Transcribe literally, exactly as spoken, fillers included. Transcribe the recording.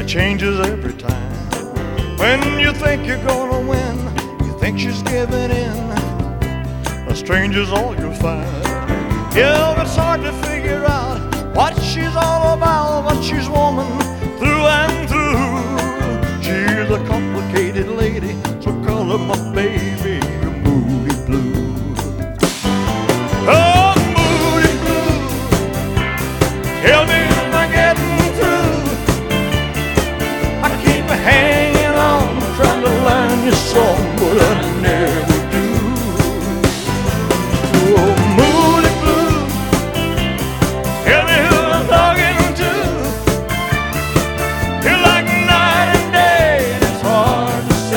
changes every time. When you think you're gonna win, you think she's giving in. A stranger's all you'll find. Yeah, it's hard to figure out what she's all about, but she's woman through and through. She's a complicated lady, so call her my baby, Moody Blue. Oh, Moody Blue, tell me am I getting through? I keep hanging on, trying to learn your song, but I never